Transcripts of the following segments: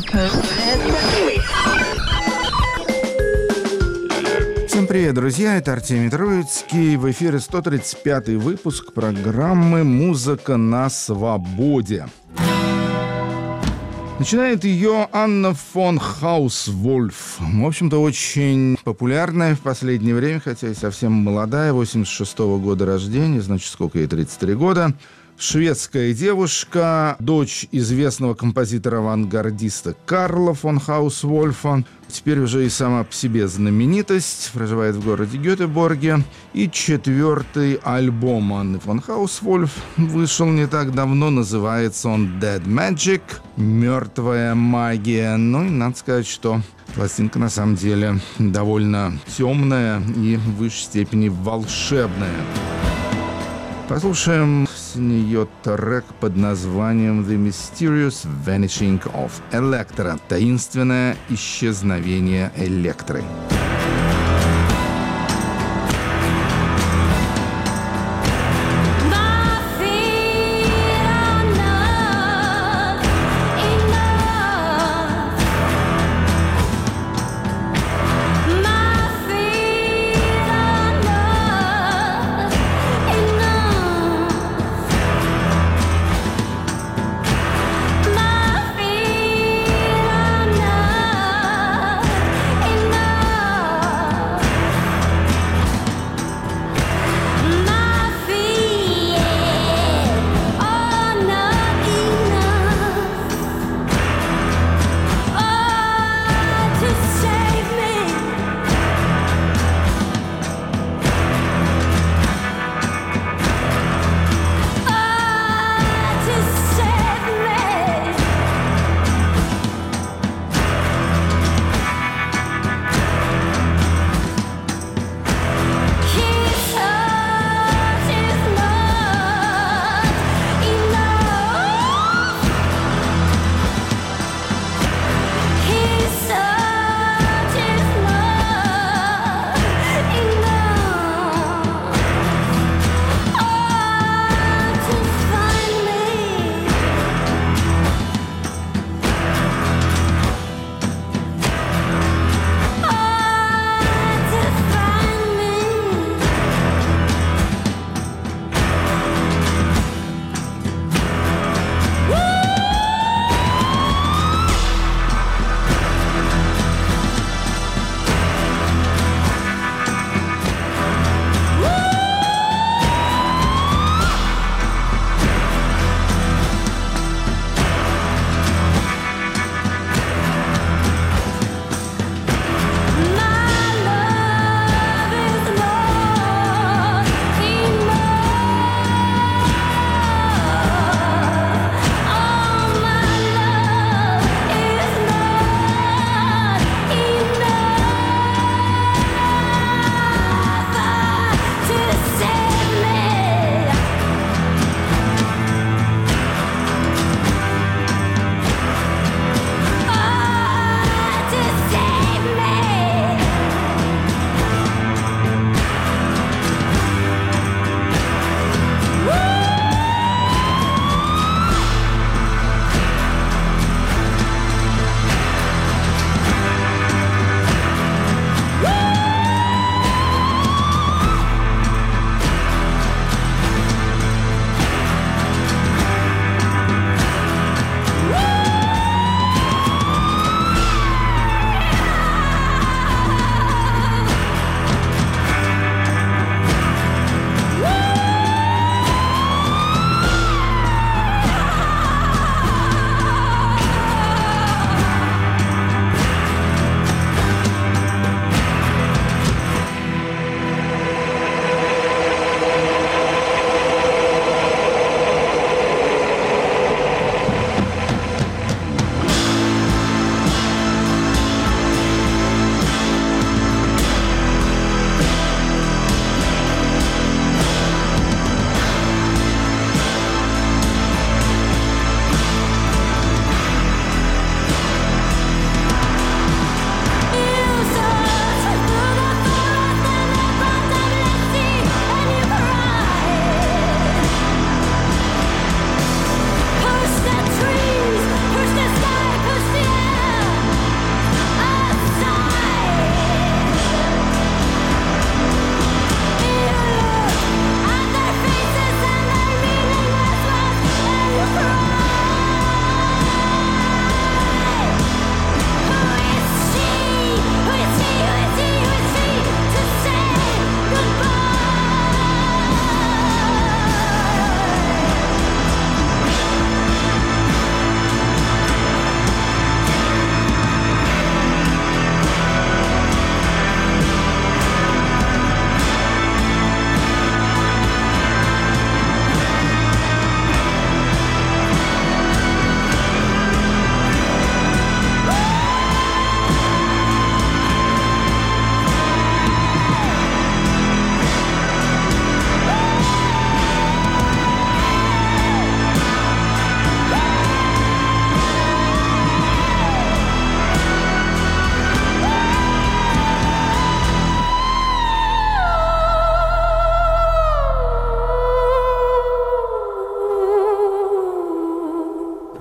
Всем привет, друзья, это Артемий Троицкий. В эфире 135-й выпуск программы «Музыка на свободе». Начинает ее Анна фон Хаус-Вольф. В общем-то, очень популярная в последнее время, хотя и совсем молодая, 86-го года рождения, значит, сколько ей, 33 года. Шведская девушка, дочь известного композитора-авангардиста Карла фон Хаус-Вольфа. Теперь уже и сама по себе знаменитость, проживает в городе Гетеборге. И 4-й альбом Анны фон Хаус-Вольф вышел не так давно, называется он «Dead Magic», «Мертвая магия». Ну и надо сказать, что пластинка на самом деле довольно темная и в высшей степени волшебная. Послушаем с нее трек под названием «The Mysterious Vanishing of Electra» — «Таинственное исчезновение Электры».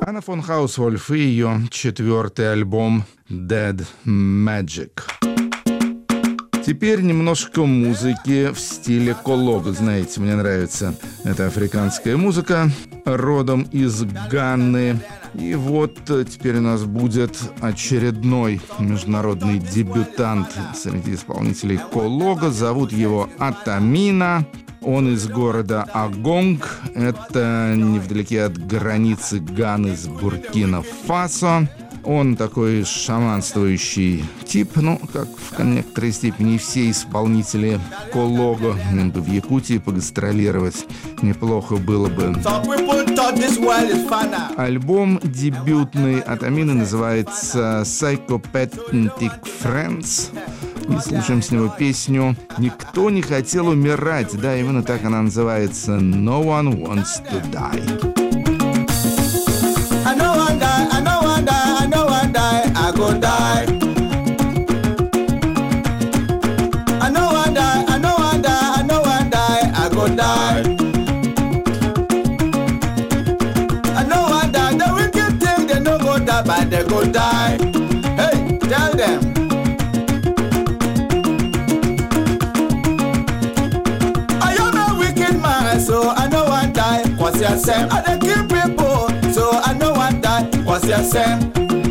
Анна фон Хаусвольф и ее 4-й альбом «Dead Magic». Теперь немножко музыки в стиле колого. Знаете, мне нравится эта африканская музыка, родом из Ганны. И вот теперь у нас будет очередной международный дебютант среди исполнителей колого. Зовут его Атамина. Он из города Агонг. Это невдалеке от границы Ганы с Буркина-Фасо. Он такой шаманствующий тип, ну, как в некоторой степени все исполнители колого. В Якутии погастролировать неплохо было бы. Альбом дебютный Атамины называется «Psychopathic Friends». И слушаем с него песню «Никто не хотел умирать». Да, именно так она называется «No one wants to die». I go die. I know I die, I know I die, I know I die, I go die. I know I die, the wicked thing, they no go die, but they go die. Hey, tell them. I am a wicked man, so I know I die. What's your same? I don't kill people, so I know I die. What's your same?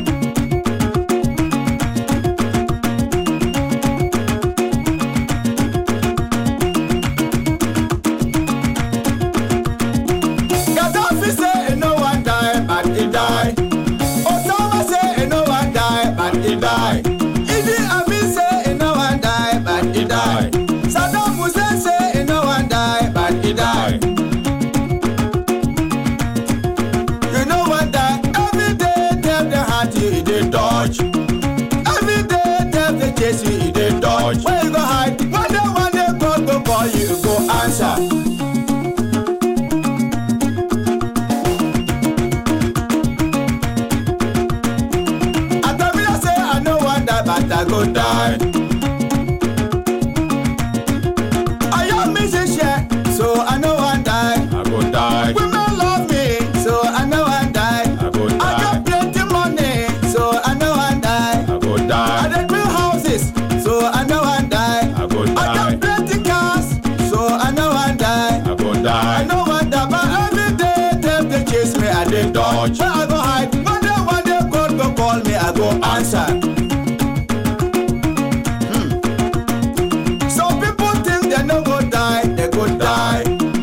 Where you go hide? One day God go call you, go answer. Atamina say I know one die, but I go die. I am musician, so I know one die. I go die. Women love me, so I know one die. I go die. I got plenty money, so I know one die. I go die. I did build houses, so I know one die. I go die. I got plenty cars, so I know one die. I go die. I know one die, but every day they chase me, I dey dodge. Where I go hide? One day God go call me, I go answer. Some people think they no go die, they go die.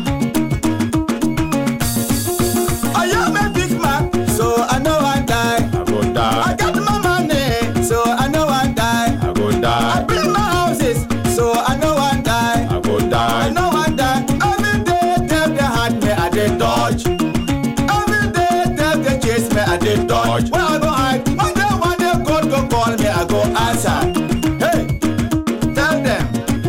I am a big man, so I know I die. I go die. I got my money, so I know I die. I go die. I build my houses, so I know I die. I go die. I know I die. Every day they hide me, I dey dodge. Every day they chase me, I dey dodge. Where I go hide? One day God go call me, I go answer. Hey, tell them.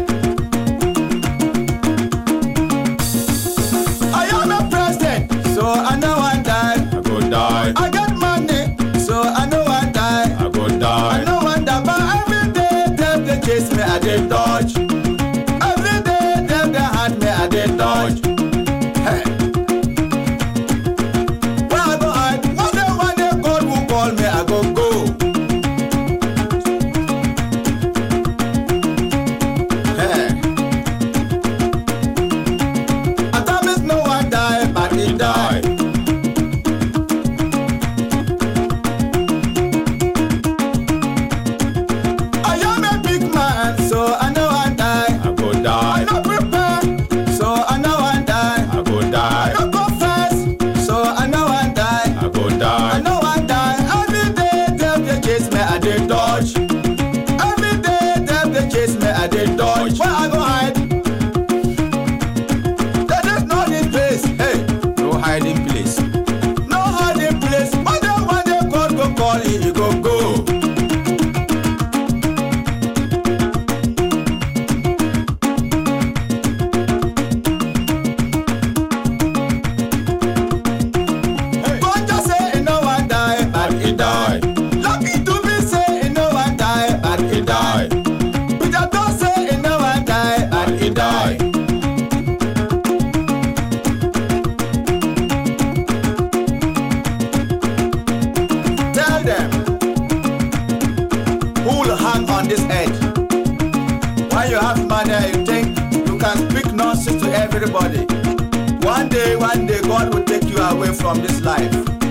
I am a president, so I know I die. I go die. I got money, so I know I die. I go die. I know I die, but every day they chase me, I dey dodge. Every day they hide me, I dey dodge. Hey, where I go hide? One day God will call me, I go go. Hey, Atamis no one die, but he die. I am a big man, so I know I die. I go die. I no prepare, so I know I die. I go die. I no confess, so I know I die. I go die. I know I die. Every day they chase me, I dey dodge. Every day they chase me, I dey dodge. Where I go hide? There is no hiding place. Hey, no hiding place. No hiding place. One day God go call you, you go go. God just say he no one die, but he die. Lucky to be say he no one die, but he die. Peter don't say he no one die, but he die. God will take you away from this life.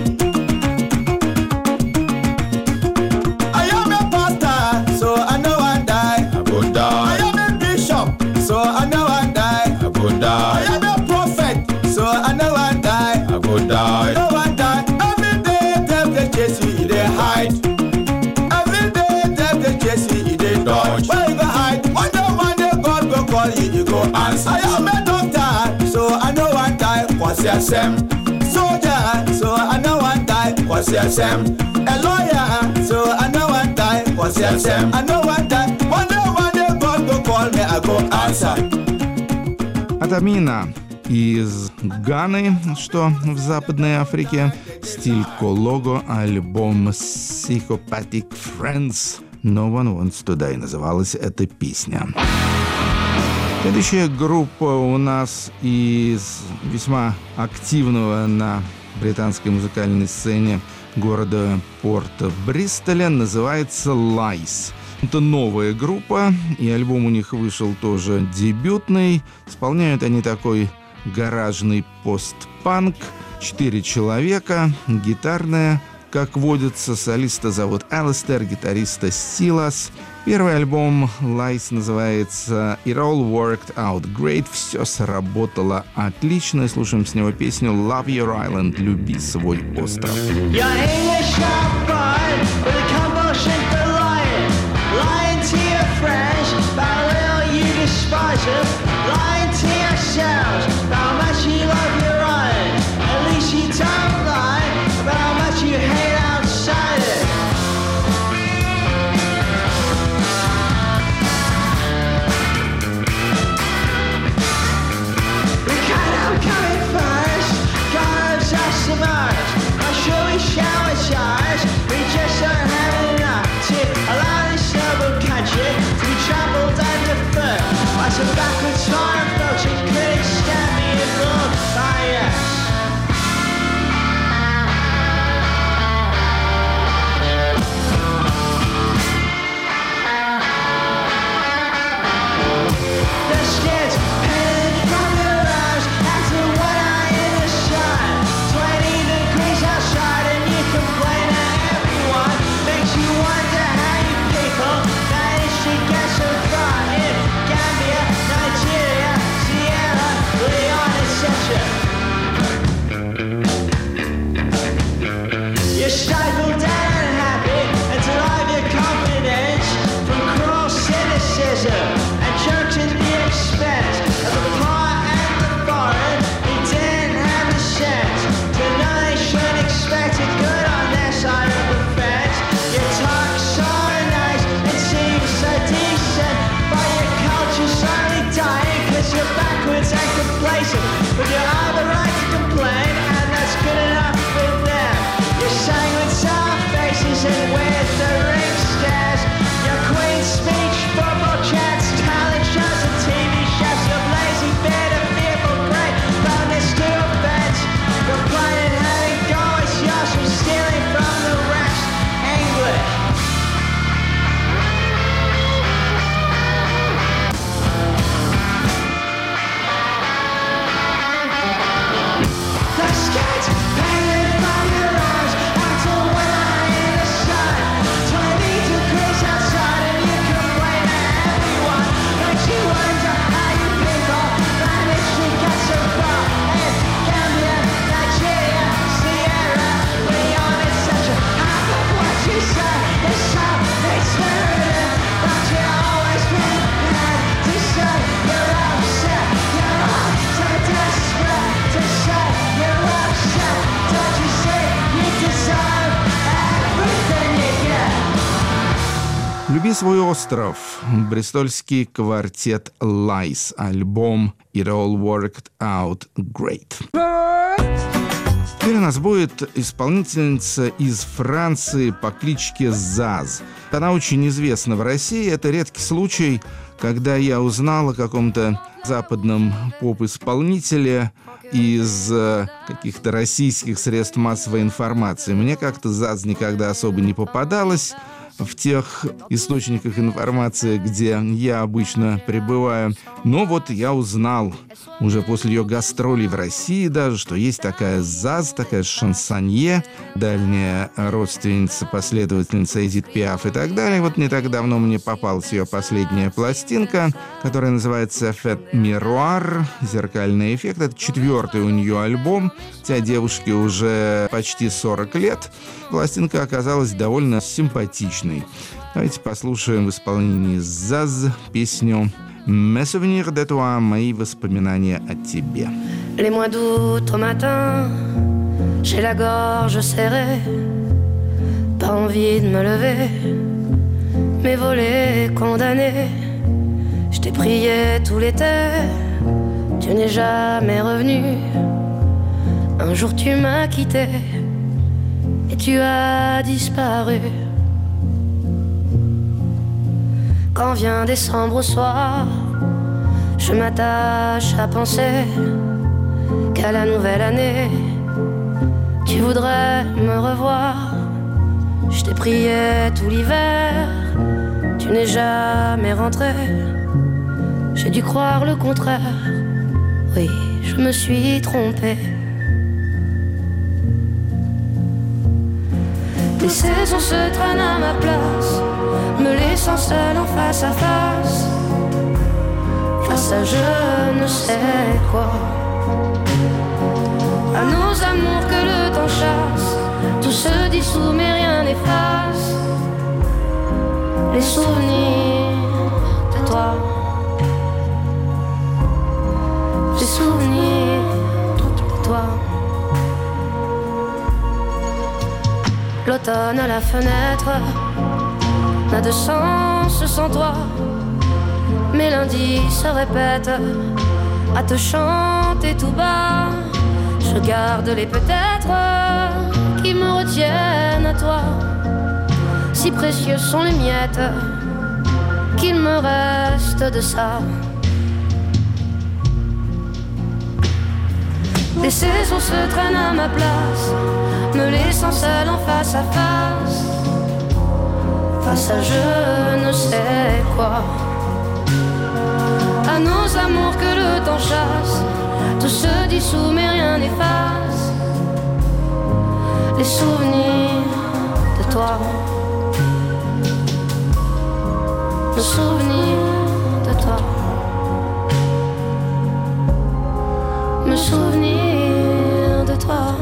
I am a pastor, so I know I die. I go die. I am a bishop, so I know I die. I go die. I am a prophet, so I know I die. I go die. I know I die. Every day, death they chase you, they hide. Every day, death they chase you, they dodge. Where you go hide? One day, God go call you, you go answer. I am a doctor, so I know I die. What's your same? Soldier, so I know I die. What's your same? A lawyer, so I know I die. What's your same? I know I die. One day, God go call me, I go answer. Атамина из Ганы, что в Западной Африке, стиль Колого, альбом Psychopathic Friends, No One Wants to Die, называлась эта песня. Следующая группа у нас из весьма активного на британской музыкальной сцене города Порта Бристоля, называется Lies. Это новая группа, и альбом у них вышел тоже дебютный. Исполняют они такой гаражный постпанк. 4 человека, гитарная, как водится, солиста зовут Алистер, гитариста Силас. Первый альбом Lies называется It All Worked Out Great. Все сработало отлично. Слушаем с него песню Love Your Island, люби свой остров. Lying to yourselves about how much you love your island. At least you don't lie about how much you hate outside it. We kind of coming first, kind of just submerged. I'm sure we shower charge, we just aren't having enough to allow this noble country to be trampled underfoot. Watch a backwards fire approaching, critics stab me and blown by us. The skins painted from your eyes after one eye in the sun. 20 degrees outside and you complain to everyone. Makes you wonder how you people manage to get so far in Gambia, Nigeria, Sierra Leone, etc. You're stifled and unhappy and derive your confidence from cruel cynicism and jokes at the expense of the poor and the foreign who didn't have the sense to know they shouldn't expect a good on their side of the fence. You talk so nice and seem so decent, but your culture's slowly dying cause you're backwards and complacent. But you have the right to complain and that's good enough for them. You're sang with sour faces and with the ring stares. Your Queen's speech, football chants, talent shows and TV shows. Your lazy bit of fearful great bonus to offense. Your plan and having go is yours from stealing from the rest. English. The skins painted from your eyes after one eye in the sun. 20 degrees outside and you complain to everyone. Makes you wonder how you people manage to get so far in Gambia, Nigeria, Sierra Leone, etc. Half of what you say is so extravagant, but you always been mad to say you're upset. You're all so desperate to say you're upset. Don't you see you deserve everything you get? «Люби свой остров», бристольский квартет Lies, альбом It All Worked Out Great. Теперь у нас будет исполнительница из Франции по кличке Заз. Она очень известна в России. Это редкий случай, когда я узнал о каком-то западном поп-исполнителе из каких-то российских средств массовой информации. Мне как-то Заз никогда особо не попадалась. в тех источниках информации, где я обычно пребываю. Но вот я узнал уже после ее гастролей в России даже, что есть такая ЗАЗ, такая шансонье, дальняя родственница, последовательница Эдит Пиаф и так далее. Вот не так давно мне попалась ее последняя пластинка, которая называется «Effet Miroir», «Зеркальный эффект». Это 4-й у нее альбом, хотя девушке уже почти 40 лет. Пластинка оказалась довольно симпатичной. Давайте послушаем в исполнении ЗАЗ песню «Mes souvenirs de toi», «Мои воспоминания о тебе». Les mois d'août au matin, j'ai la gorge serrée, pas envie de me lever, mes volets condamnés. Je t'ai prié tout l'été, tu n'es jamais revenu. Un jour tu m'as quitté et tu as disparu. Quand vient décembre au soir, je m'attache à penser qu'à la nouvelle année, tu voudrais me revoir. Je t'ai prié tout l'hiver, tu n'es jamais rentré. J'ai dû croire le contraire, oui, je me suis trompée. Les saisons se traînent à ma place, me laissant seule en face à face, face à je ne sais quoi. À nos amours que le temps chasse, tout se dissout mais rien n'efface les souvenirs de toi. Les souvenirs de toi. L'automne à la fenêtre n'a de sens sans toi. Mes lundis se répètent à te chanter tout bas. Je garde les peut-être qui me retiennent à toi. Si précieux sont les miettes qu'il me reste de ça. Les saisons se traînent à ma place, me laissant seule en face à face, face à je ne sais quoi. À nos amours que le temps chasse, tout se dissout mais rien n'efface les souvenirs de toi. Le souvenir de toi. Me souvenir de toi.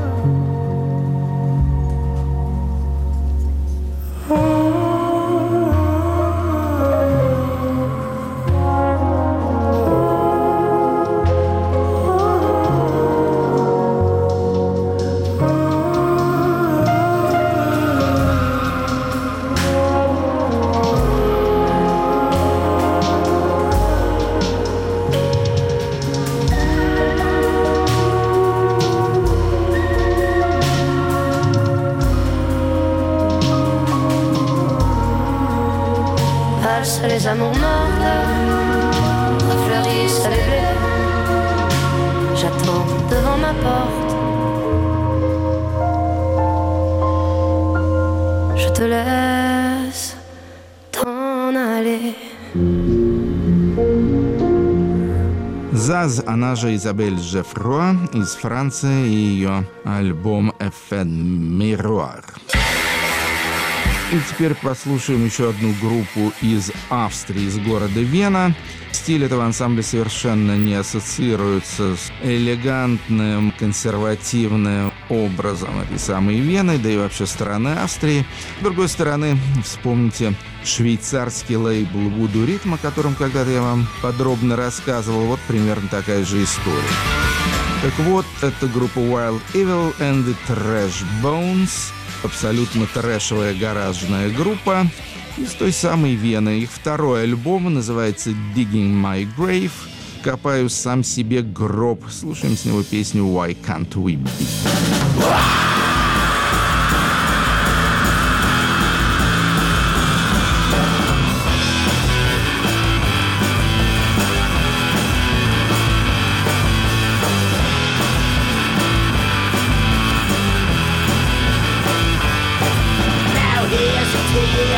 Les amours mortes refleurissent les blés. J'attends devant ma porte. Je te laisse t'en aller. ЗАЗ, она же Изабель Жефро из Франции, и ее альбом «Effet Miroir». И теперь послушаем еще одну группу из Австрии, из города Вена. Стиль этого ансамбля совершенно не ассоциируется с элегантным, консервативным образом этой самой Вены, да и вообще страны Австрии. С другой стороны, вспомните швейцарский лейбл Voodoo Rhythm, о котором когда-то я вам подробно рассказывал. Вот примерно такая же история. Так вот, это группа Wild Evil and the Trash Bones. Абсолютно трэшевая гаражная группа из той самой Вены. Их второй альбом называется «Digging My Grave». «Копаю сам себе гроб». Слушаем с него песню «Why Can't We Be». Now here's a ticket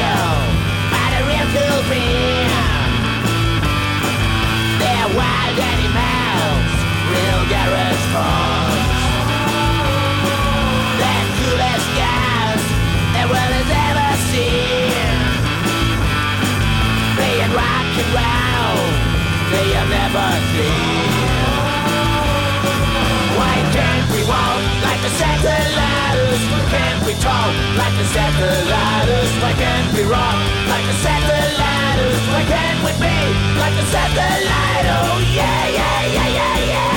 like the satellites? Why can't we rock like the satellites? Why can't we be like the satellite? Oh yeah, yeah, yeah, yeah, yeah.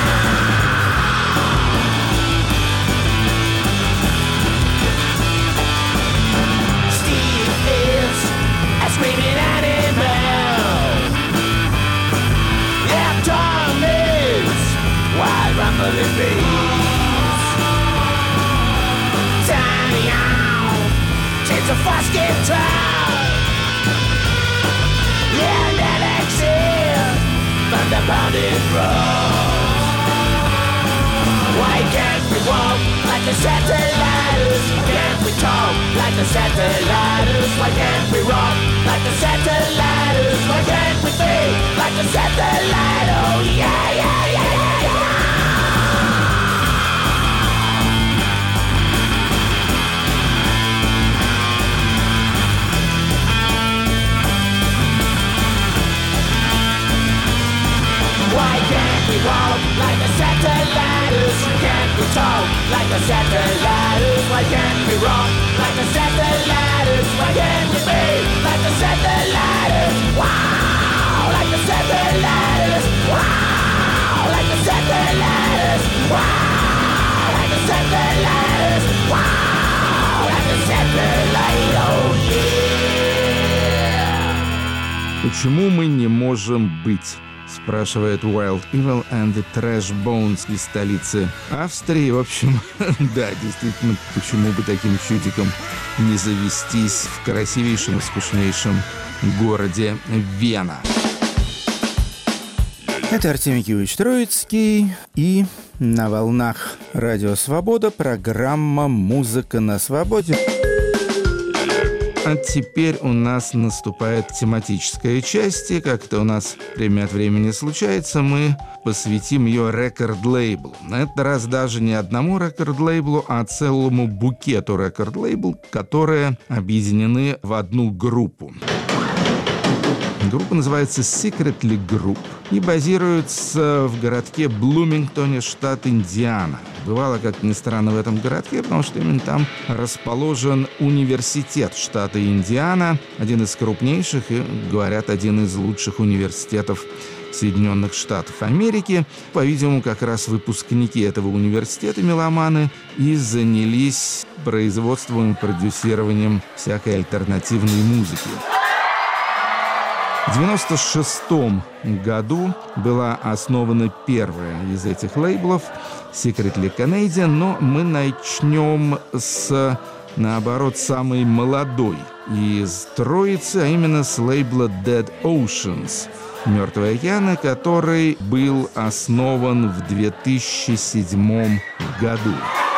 Steve is a screaming animal. Yeah, Tom is wild rumbling beast. Tiny owl, she's a fast guitar. Yeah, Alex is thunder pounding drums. Why can't we walk like the satellites? Why can't we talk like the satellites? Why can't we rock like the satellites? Why can't we be like the satellite? Oh yeah, yeah, yeah, yeah, yeah. Why can't we walk like the satellites? Why can't we talk like the satellites? Why can't we rock like the satellites? Why can't we be like the satellites? Wow, like the satellites. Wow, like the satellites. Wow, like the satellites. Wow, like the satellite. Oh yeah. Почему мы не можем быть? Спрашивает Wild Evil and the Trash Bones из столицы Австрии. В общем, да, действительно, почему бы таким чудиком не завестись в красивейшем и скучнейшем городе Вена. Это Артемий Киевич Троицкий, и на волнах Радио Свобода программа «Музыка на свободе». А теперь у нас наступает тематическая часть, и как это у нас время от времени случается, мы посвятим ее рекорд-лейблу. На этот раз даже не одному рекорд-лейблу, а целому букету рекорд-лейблов, которые объединены в одну группу. Группа называется Secretly Group и базируется в городке Блумингтоне, штат Индиана. Бывало, как ни странно, в этом городке, потому что именно там расположен университет штата Индиана, один из крупнейших и, говорят, один из лучших университетов Соединенных Штатов Америки. По-видимому, как раз выпускники этого университета, меломаны, и занялись производством и продюсированием всякой альтернативной музыки. В 1996 году была основана первая из этих лейблов Secretly Canadian, но мы начнем с, наоборот, самой молодой из троицы, а именно с лейбла Dead Oceans, «Мертвые океаны», который был основан в 2007 году.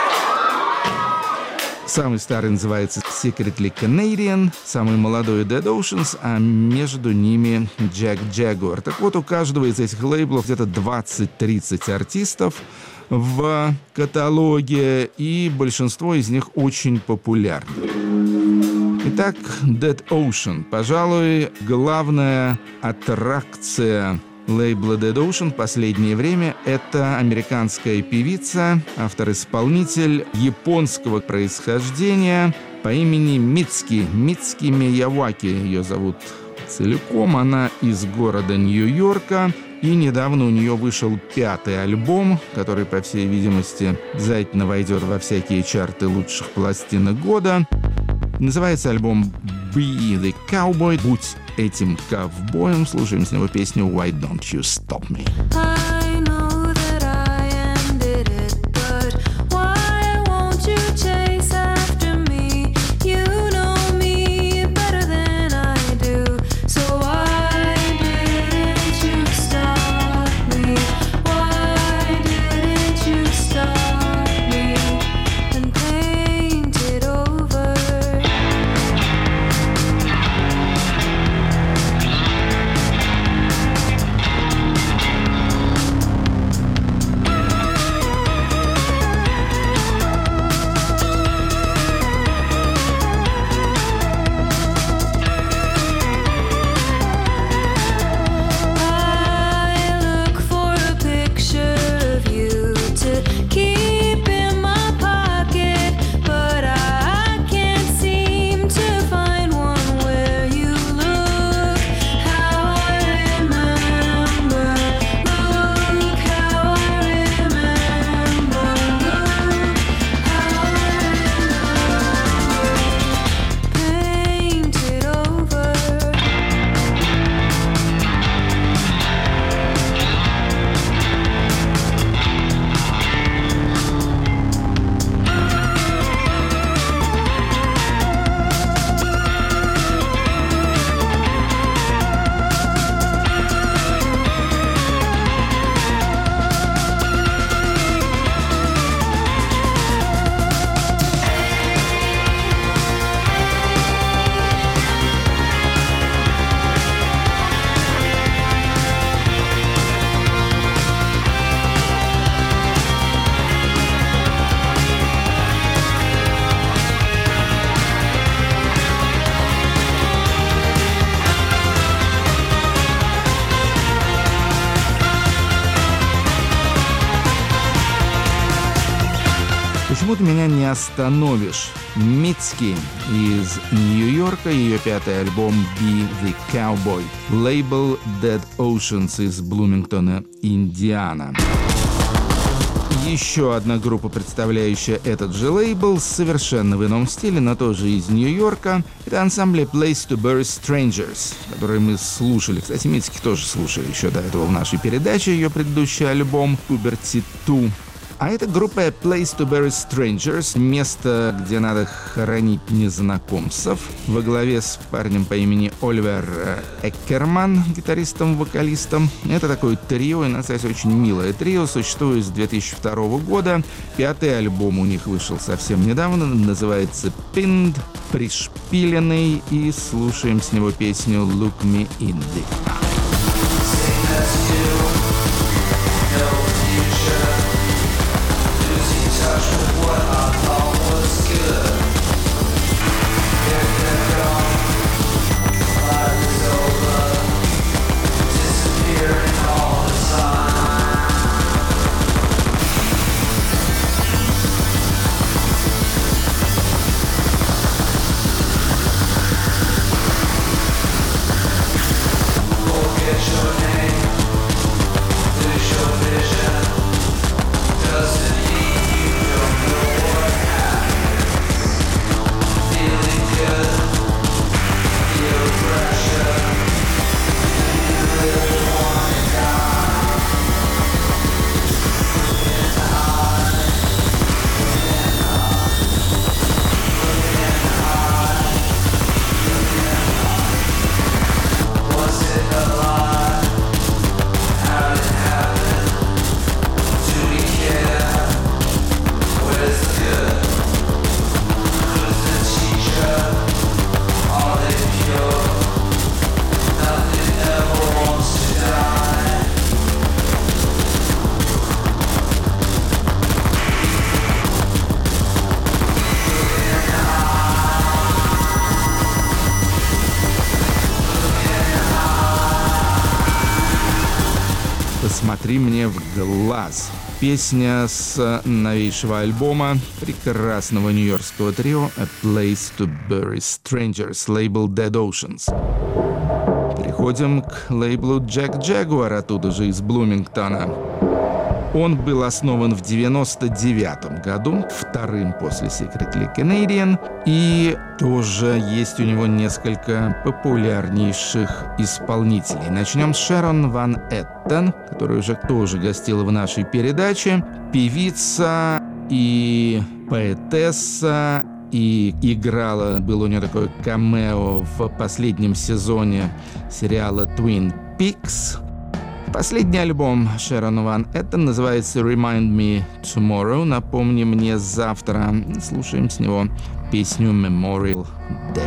Самый старый называется Secretly Canadian, самый молодой Dead Oceans, а между ними Jack Jaguar. Так вот, у каждого из этих лейблов где-то 20-30 артистов в каталоге, и большинство из них очень популярны. Итак, Dead Ocean, пожалуй, главная аттракция лейбла Dead Ocean в последнее время — это американская певица, автор-исполнитель японского происхождения по имени Мицки Мияваки. Ее зовут целиком. Она из города Нью-Йорка. И недавно у нее вышел 5-й альбом, который, по всей видимости, обязательно войдет во всякие чарты лучших пластинок года. Называется альбом «Be the Cowboy». «Будь этим ковбоем». Слушаем с него песню «Why Don't You Stop Me». Почему-то меня не остановишь. Mitski из Нью-Йорка, ее пятый альбом Be the Cowboy. Лейбл Dead Oceans из Блумингтона, Индиана. Еще одна группа, представляющая этот же лейбл, совершенно в ином стиле, но тоже из Нью-Йорка. Это ансамбль Place to Bury Strangers, который мы слушали. Кстати, Mitski тоже слушали еще до этого в нашей передаче, ее предыдущий альбом Puberty 2. А это группа Place to Bury Strangers, место, где надо хоронить незнакомцев, во главе с парнем по имени Оливер Эккерман, гитаристом-вокалистом. Это такое трио, и, надо сказать, очень милое трио, существует с 2002 года. Пятый альбом у них вышел совсем недавно, называется Pinned, пришпиленный, и слушаем с него песню Look Me in the Eye. «Смотри мне в глаз». Песня с новейшего альбома прекрасного нью-йоркского трио A Place to Bury Strangers, лейбл Dead Oceans. Переходим к лейблу Jack Jaguar, оттуда же из Блумингтона. Он был основан в 1999 году, вторым после Secretly Canadian, и тоже есть у него несколько популярнейших исполнителей. Начнем с Шерон Ван Эттен, которая уже тоже гостила в нашей передаче. Певица и поэтесса, и играла, было у нее такое камео в последнем сезоне сериала Twin Peaks. Последний альбом Шерон Ван Эттен называется Remind Me Tomorrow, напомни мне завтра. Слушаем с него песню Memorial Day.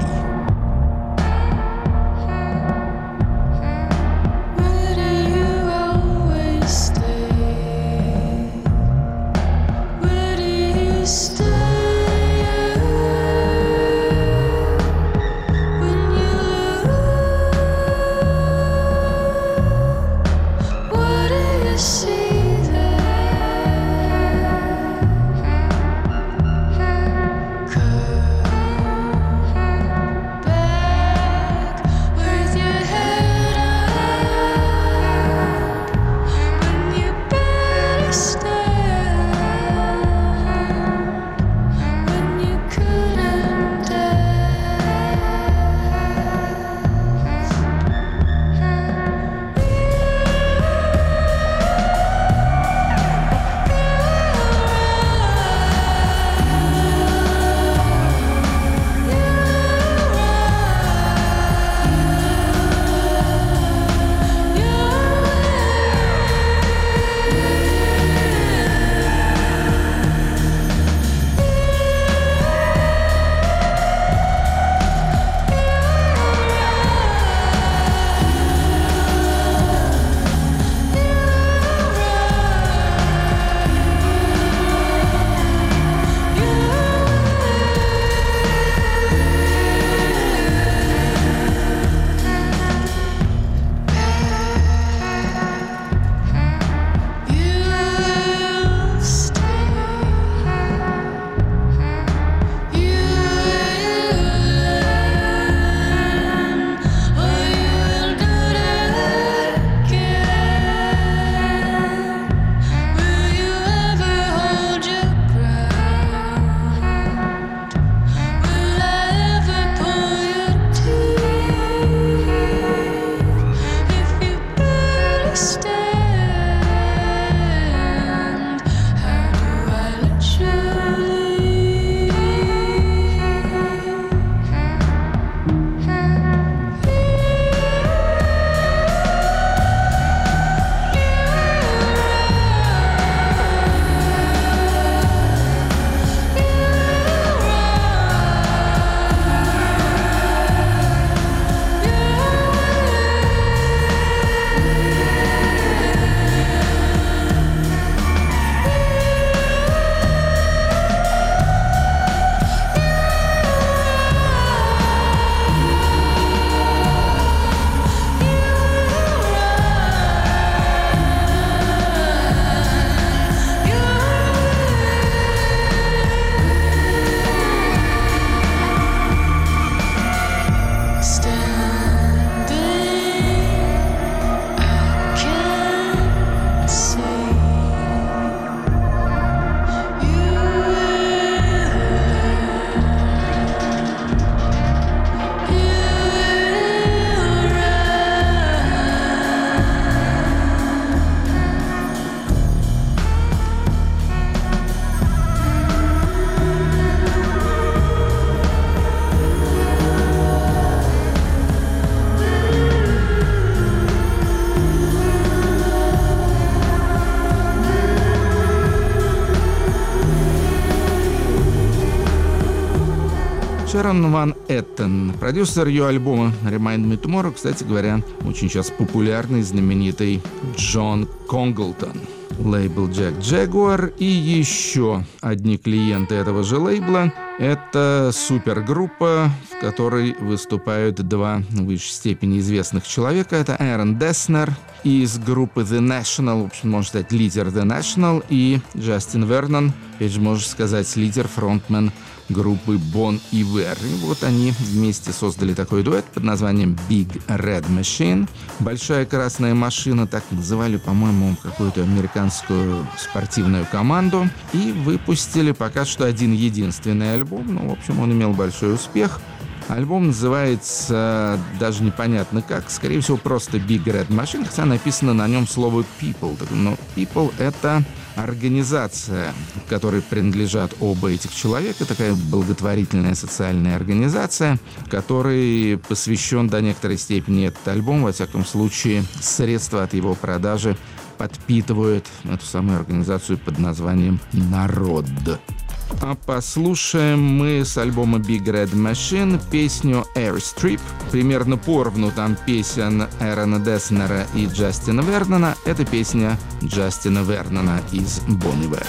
Шерон Ван Эттен, продюсер ее альбома Remind Me Tomorrow, кстати говоря, очень сейчас популярный, знаменитый Джон Конглтон. Лейбл Jack Jaguar и еще одни клиенты этого же лейбла. Это супергруппа, в которой выступают два в высшей степени известных человека. Это Aaron Dessner из группы The National, в общем, можно сказать, лидер The National, и Джастин Вернон, опять же, можно сказать, лидер, фронтмен группы Bon Iver. И вот они вместе создали такой дуэт под названием Big Red Machine. Большая красная машина, так называли, по-моему, какую-то американскую спортивную команду. И выпустили пока что один единственный альбом. Ну, в общем, он имел большой успех. Альбом называется даже непонятно как, скорее всего, просто Big Red Machine, хотя написано на нем слово People. Но People — это организация, которой принадлежат оба этих человека, такая благотворительная социальная организация, которой посвящен до некоторой степени этот альбом. Во всяком случае, средства от его продажи подпитывают эту самую организацию под названием «Народ». А послушаем мы с альбома Big Red Machine песню Airstrip. Примерно поровну там песен Эрона Деснера и Джастина Вернона. Это песня Джастина Вернона из Bon Iver.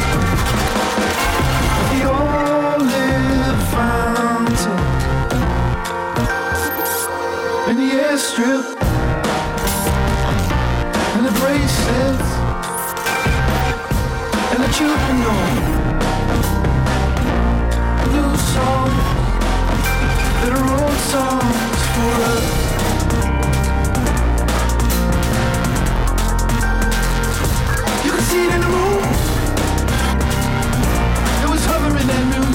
Songs that are old songs for us. You can see it in the room. It was hovering at noon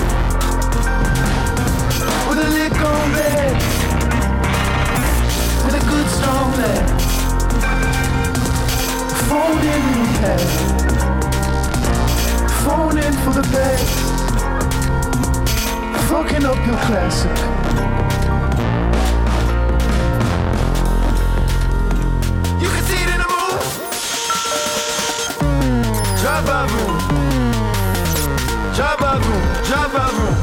with a lick on bed and a good strong leg. Phone in we had. Phone in for the bed. Fucking up your classic. You can see it in the mood. Drive-by room. Drive-by room. Drive-by room.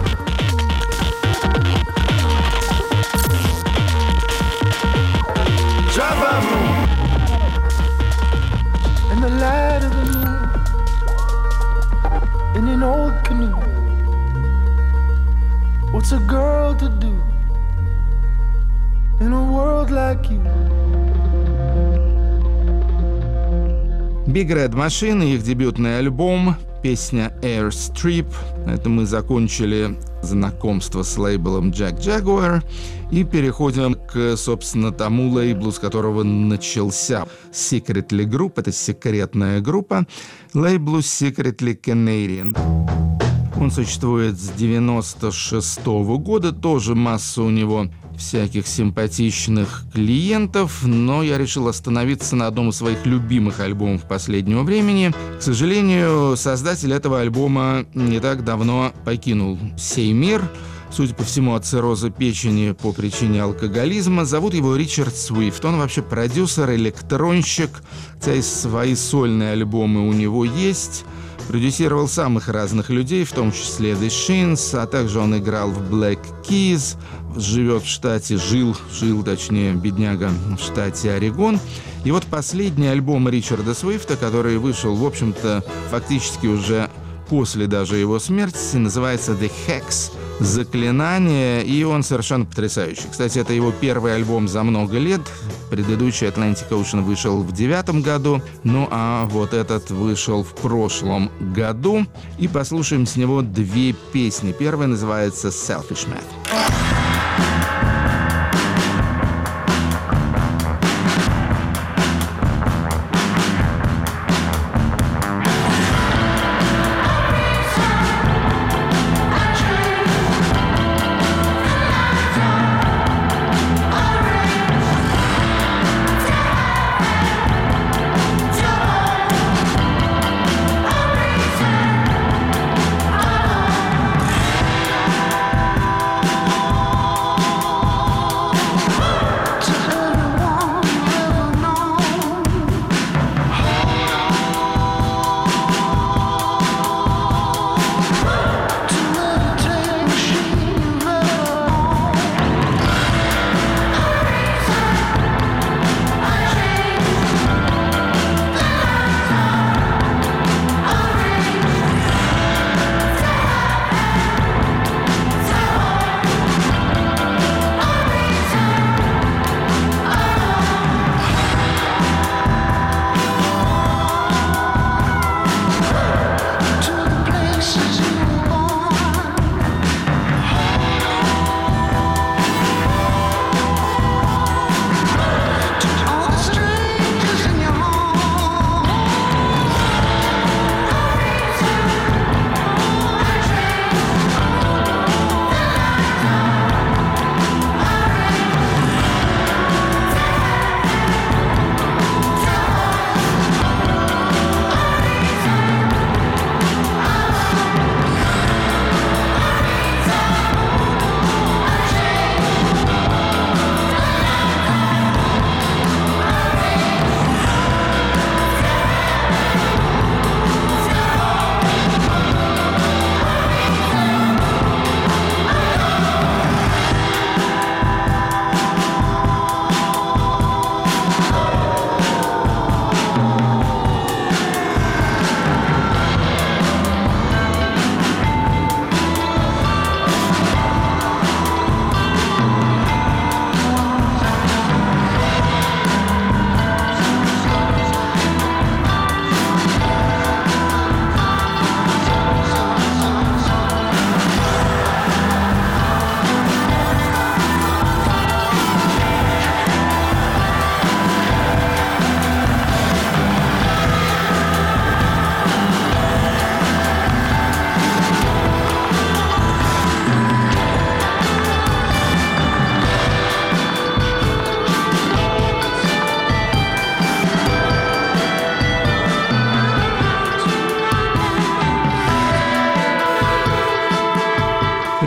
Drive-by room. In the light of the moon. In an old canoe. What's a girl to do in a world like you? Big Red Machine, их дебютный альбом, песня Airstrip. Это мы закончили знакомство с лейблом Jack Jaguar и переходим к, собственно, тому лейблу, с которого начался Secretly Group. Это секретная группа. Лейблу Secretly Canadian. Он существует с 96-го года, тоже масса у него всяких симпатичных клиентов, но я решил остановиться на одном из своих любимых альбомов последнего времени. К сожалению, создатель этого альбома не так давно покинул сей мир, судя по всему, от цирроза печени по причине алкоголизма. Зовут его Ричард Свифт. Он вообще продюсер, электронщик, хотя и свои сольные альбомы у него есть. Продюсировал самых разных людей, в том числе The Shins, а также он играл в Black Keys, живет в штате, жил, точнее, бедняга, в штате Орегон. И вот последний альбом Ричарда Свифта, который вышел, в общем-то, фактически уже после даже его смерти, называется The Hex, «Заклинание», и он совершенно потрясающий. Кстати, это его первый альбом за много лет. Предыдущий Atlantic Ocean вышел в 2009 году, ну а вот этот вышел в прошлом году. И послушаем с него две песни. Первая называется «Selfish Man».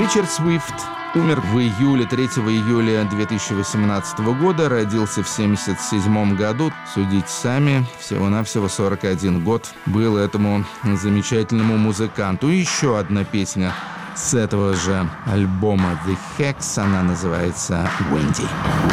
Ричард Свифт умер в июле, 3 июля 2018 года, родился в 1977 году. Судите сами, всего-навсего 41 год был этому замечательному музыканту. И еще одна песня с этого же альбома The Hex, она называется «Wendy».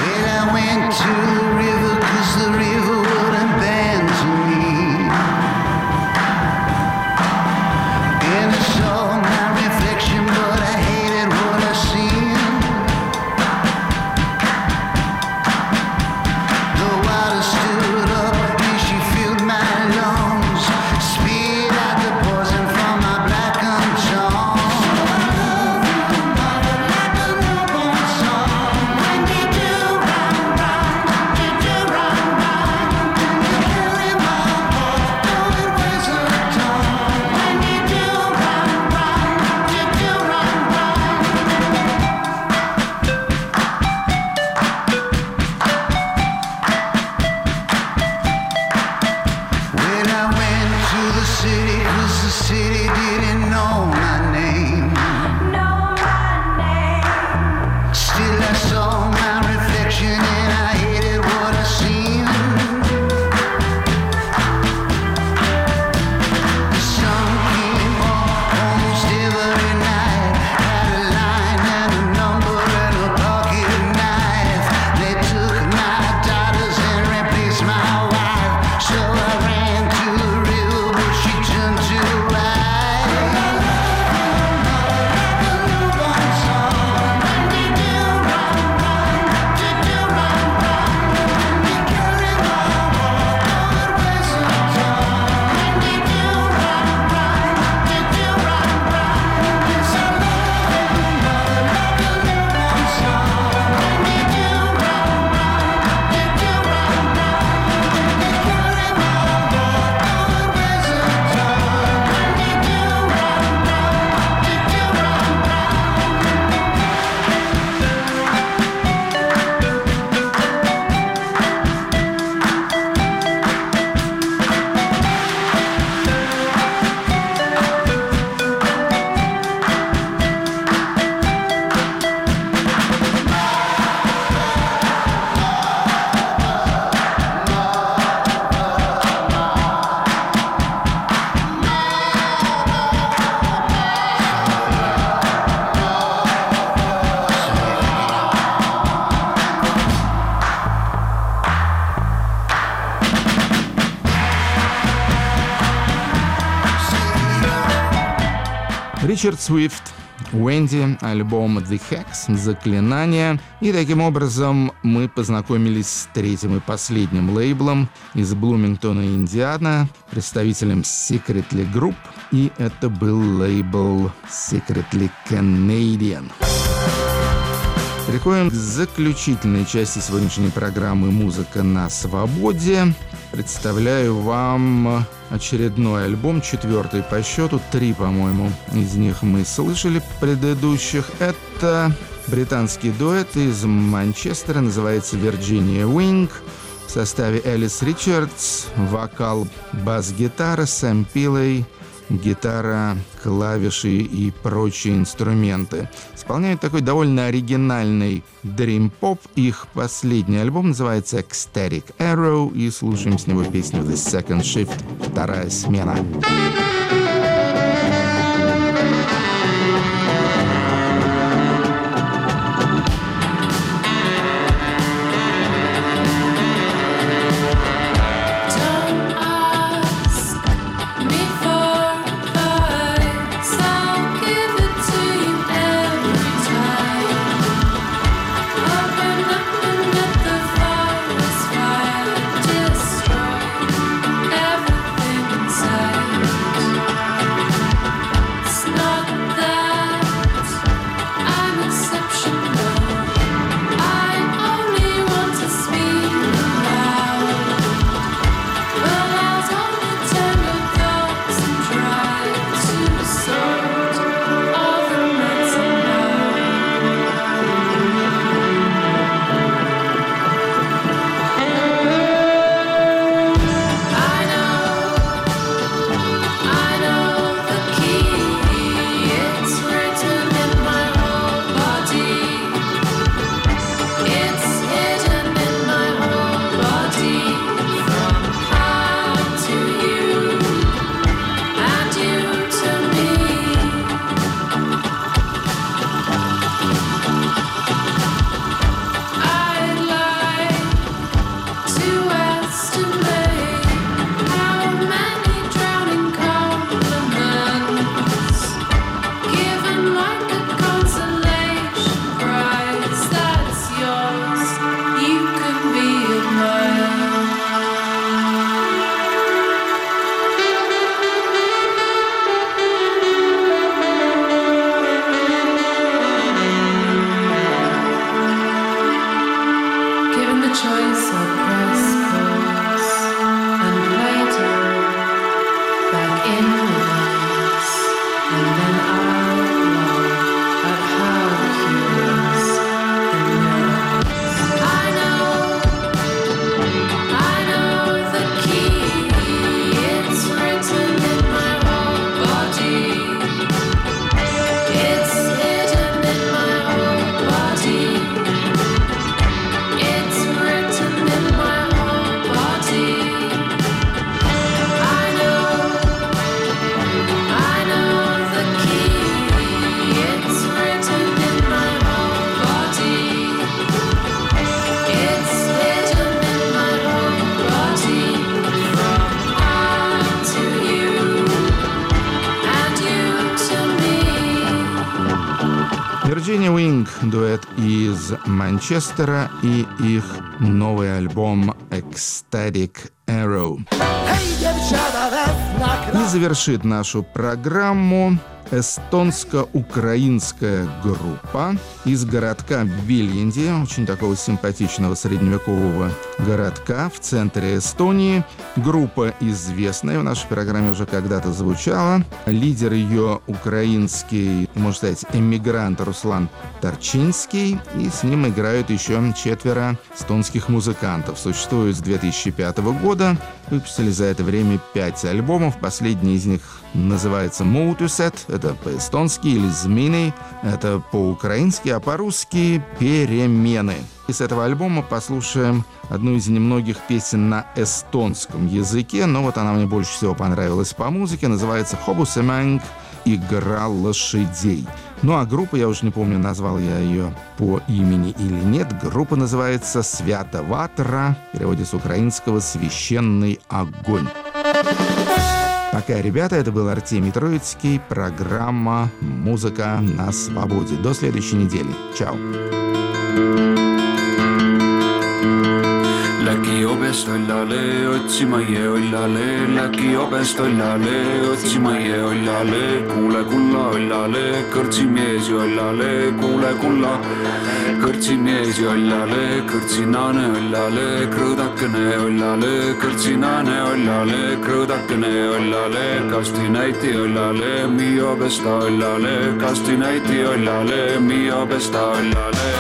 Ричард Свифт, Wendy, альбом The Hex, «Заклинание». И таким образом мы познакомились с третьим и последним лейблом из Блумингтона, Индиана, представителем Secretly Group. И это был лейбл Secretly Canadian. Переходим к заключительной части сегодняшней программы «Музыка на свободе». Представляю вам очередной альбом, 4-й по счету, 3, по-моему, из них мы слышали предыдущих. Это британский дуэт из Манчестера, называется Virginia Wing. В составе Элис Ричардс, вокал, бас-гитара, Сэм Пилей, гитара, клавиши и прочие инструменты. Исполняют такой довольно оригинальный дрим-поп. Их последний альбом называется Ecstatic Arrow, и слушаем с него песню The Second Shift, вторая смена. Destroy everything inside. Virginia Wing, дуэт из Манчестера и их новый альбом Ecstatic Arrow. И завершит нашу программу эстонско-украинская группа из городка Вильянди, очень такого симпатичного средневекового городка в центре Эстонии. Группа известная, в нашей программе уже когда-то звучала. Лидер ее украинский, можно сказать, эмигрант Руслан Торчинский, и с ним играют еще 4 эстонских музыкантов. Существуют с 2005 года, выпустили за это время 5 альбомов. Последний из них называется «Muutused», это по-эстонски, или «Змины», это по-украински, а по-русски «Перемены». Из этого альбома послушаем одну из немногих песен на эстонском языке, но вот она мне больше всего понравилась по музыке, называется «Hobusемänг» — «Игра лошадей». Ну а группа, я уже не помню, назвал я ее по имени или нет, группа называется «Свята Ватра», в переводе с украинского «Священный огонь». Пока, ребята, это был Артемий Троицкий, программа «Музыка на свободе». До следующей недели. Чао. Läki obest ollale, otsima jee ollale, läki obest ollale, otsima jee ollale, kuule kulla ollale, kõrtsi meesi ollale, kuule kulla, kõrtsi meesi ollale, kõrtsinane ollale, krõõdakene ollale, kõrtsinane ollale, krõõdakene ollale, kasti näiti ollale, mi obesta ollale, kasti näiti ollale, mi obesta ollale.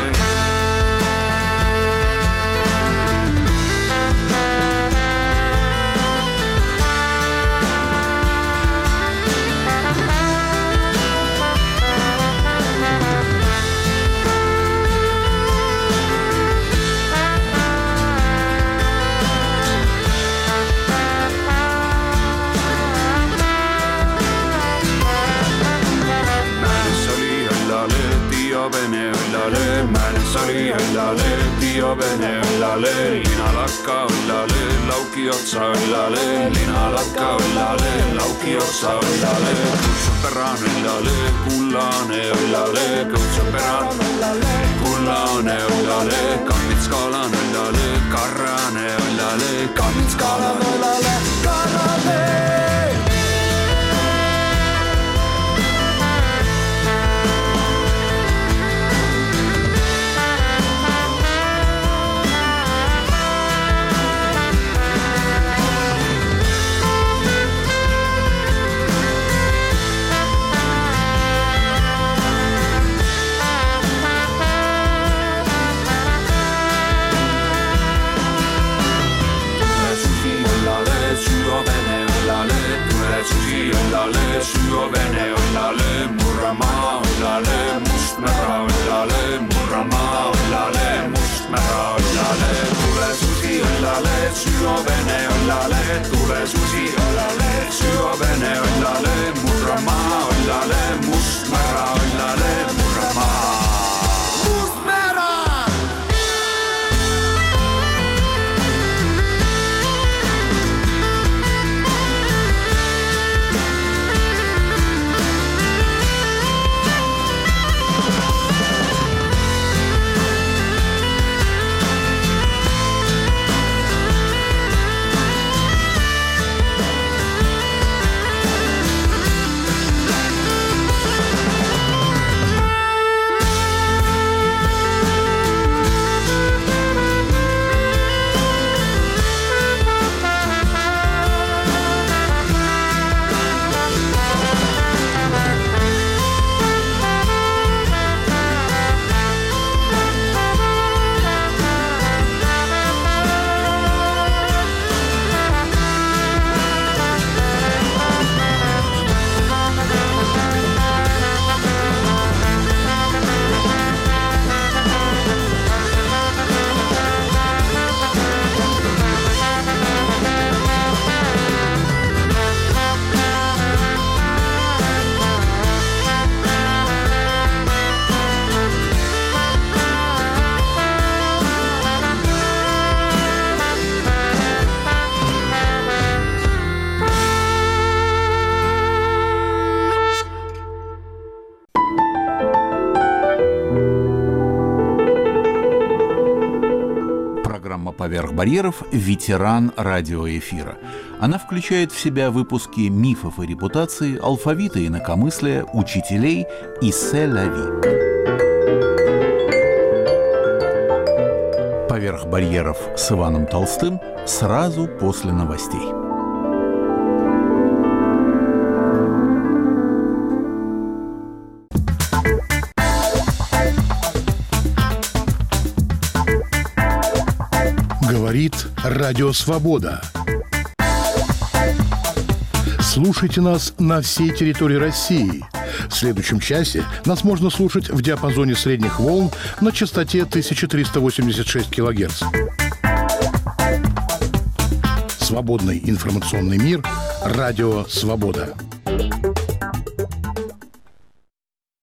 Sali õllale, tiobene õllale, linalakka õllale, lauki otsa õllale, linalakka õllale, lauki otsa õllale, kõutsuperaan õllale, kullane õllale, kõutsuperaan õllale, kullane õllale, kammitsskaalan õllale, karrane õllale, kammitsskaalan õllale, karrane. Syövene õllale, murramaa õllale, mustmära õllale, murramaa õllale, mustmära õllale, tule susi õllale, syövene õllale, tule susi õllale, syövene õllale, murramaa õllale, mustmära õllale, murramaa. «Поверх барьеров» – ветеран радиоэфира. Она включает в себя выпуски мифов и репутации, алфавита инакомыслия, учителей и «Се-ля-ви». «Поверх барьеров» с Иваном Толстым сразу после новостей. Говорит Радио Свобода. Слушайте нас на всей территории России. В следующем часе нас можно слушать в диапазоне средних волн на частоте 1386 кГц. Свободный информационный мир. Радио Свобода.